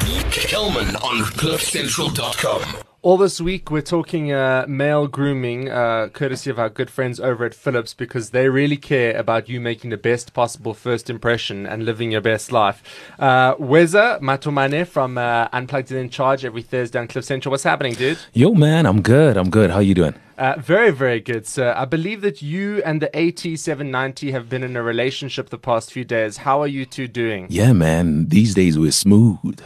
Kelman on CliffCentral.com. All this week, we're talking male grooming, courtesy of our good friends over at Philips, because they really care about you making the best possible first impression and living your best life. Weza Matumane from Unplugged and In Charge every Thursday on Cliff Central. What's happening, dude? Yo, man, I'm good. How you doing? Very, very good, sir. I believe that you and the AT790 have been in a relationship the past few days. How are you two doing? Yeah, man. These days we're smooth.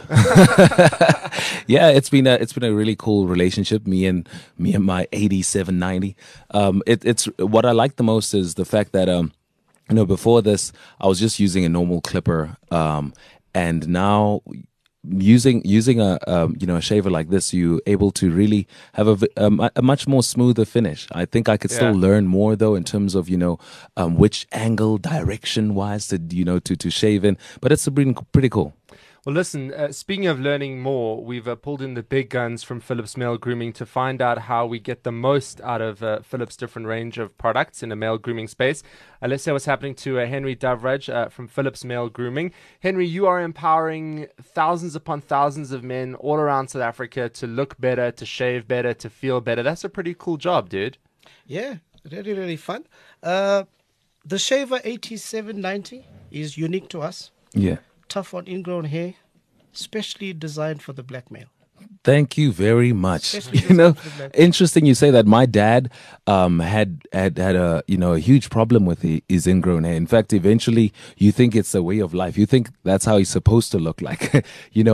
Yeah, it's been a really cool relationship. Me and my AT790. It's what I like the most is the fact that before this I was just using a normal clipper, and now using a shaver like this, you're able to really have a much more smoother finish. I think I could still learn more though in terms of which angle, direction wise to shave in, but it's been pretty cool. Well, listen, speaking of learning more, we've pulled in the big guns from Philips Male Grooming to find out how we get the most out of Philips' different range of products in the male grooming space. Let's say what's happening to Henry Davraj from Philips Male Grooming. Henry, you are empowering thousands upon thousands of men all around South Africa to look better, to shave better, to feel better. That's a pretty cool job, dude. Yeah, really, really fun. The Shaver AT790 is unique to us. Yeah. Tough on ingrown hair, specially designed for the black male. Thank you very much. Especially Interesting you say that. My dad had a a huge problem with his ingrown hair. In fact, eventually you think it's a way of life. You think that's how he's supposed to look like,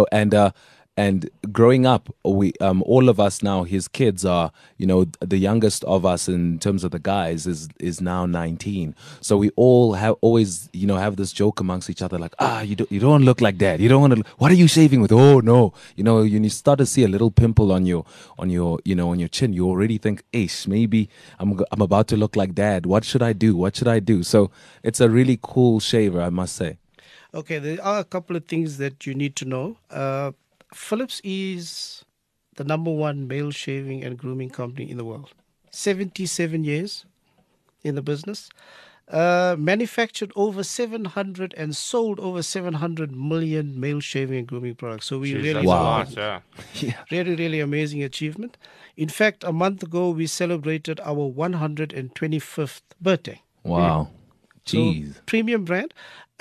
and growing up, we all of us now, his kids are, the youngest of us in terms of the guys is now 19. So we all always have this joke amongst each other like, you don't look like dad. You don't want to. What are you shaving with? Oh no, you start to see a little pimple on your chin. You already think, maybe I'm about to look like dad. What should I do? So it's a really cool shaver, I must say. Okay, there are a couple of things that you need to know. Philips is the #1 male shaving and grooming company in the world. 77 years in the business. Manufactured over 700 and sold over 700 million male shaving and grooming products. So we really, really, really amazing achievement. In fact, a month ago, we celebrated our 125th birthday. Wow. Jeez. So, premium brand.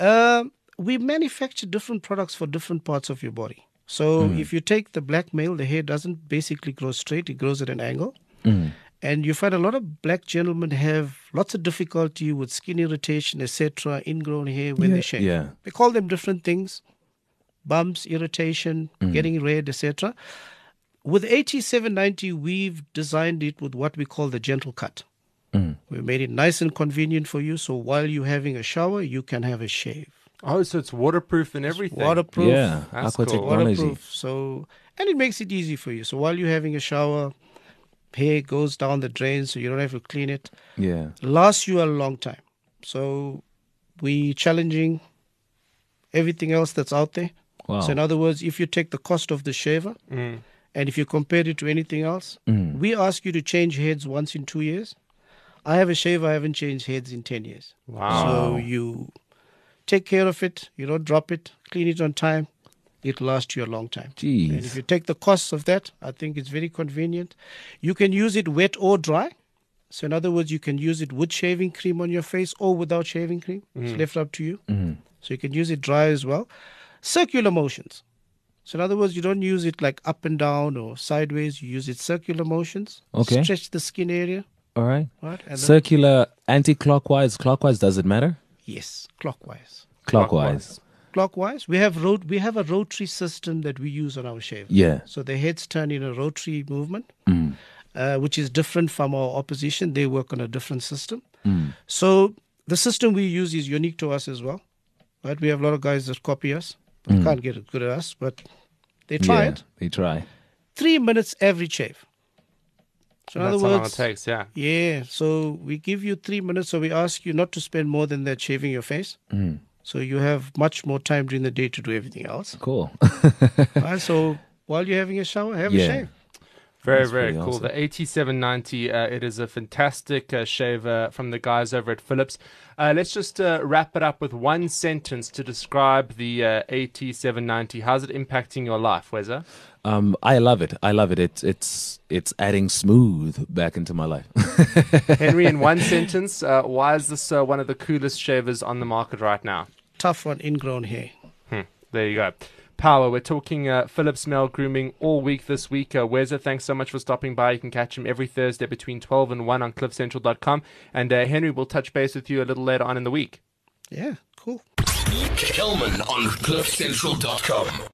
We manufacture different products for different parts of your body. So if you take the black male, the hair doesn't basically grow straight, it grows at an angle. And you find a lot of black gentlemen have lots of difficulty with skin irritation, etc., ingrown hair when they shave. Yeah. We call them different things: bumps, irritation, getting red, etc. With AT790, we've designed it with what we call the gentle cut. We made it nice and convenient for you, so while you're having a shower, you can have a shave. Oh, so it's waterproof and everything. Waterproof. Yeah, That's aqua cool. technology. Waterproof. And it makes it easy for you. So while you're having a shower, hair goes down the drain, so you don't have to clean it. Yeah. Lasts you a long time. So we challenging everything else that's out there. Wow. So in other words, if you take the cost of the shaver and if you compare it to anything else, we ask you to change heads once in 2 years. I have a shaver, I haven't changed heads in 10 years. Wow. So you take care of it, you don't drop it, clean it on time, it'll last you a long time. Jeez. And if you take the costs of that, I think it's very convenient. You can use it wet or dry. So in other words, you can use it with shaving cream on your face or without shaving cream. It's left up to you. So you can use it dry as well. Circular motions. So in other words, you don't use it like up and down or sideways. You use it circular motions. Okay. Stretch the skin area. All right. Right? And then, Circular, anti-clockwise, clockwise, does it matter? yes, clockwise. Clockwise. Clockwise. We have a rotary system that we use on our shaver. Yeah. So the heads turn in a rotary movement, which is different from our opposition. They work on a different system. So the system we use is unique to us as well. Right? We have a lot of guys that copy us, but can't get as good as us, but they try it. They try. 3 minutes every shave. So in That's other how long it words, takes, yeah. yeah. So we give you 3 minutes. So we ask you not to spend more than that shaving your face. So you have much more time during the day to do everything else. Cool. Right? So while you're having a shower, have a shave. Very, That's very pretty cool. awesome. The 8790, it is a fantastic shaver from the guys over at Philips. Let's just wrap it up with one sentence to describe the 8790. How's it impacting your life, Weza? I love it. I love it. It's adding smooth back into my life. Henry, in one sentence, why is this one of the coolest shavers on the market right now? Tough on ingrown hair. There you go. Power. We're talking Philips Male Grooming all week this week. Weza, thanks so much for stopping by. You can catch him every Thursday between 12 and 1 on cliffcentral.com. And Henry will touch base with you a little later on in the week. Yeah, cool. Kelman on cliffcentral.com.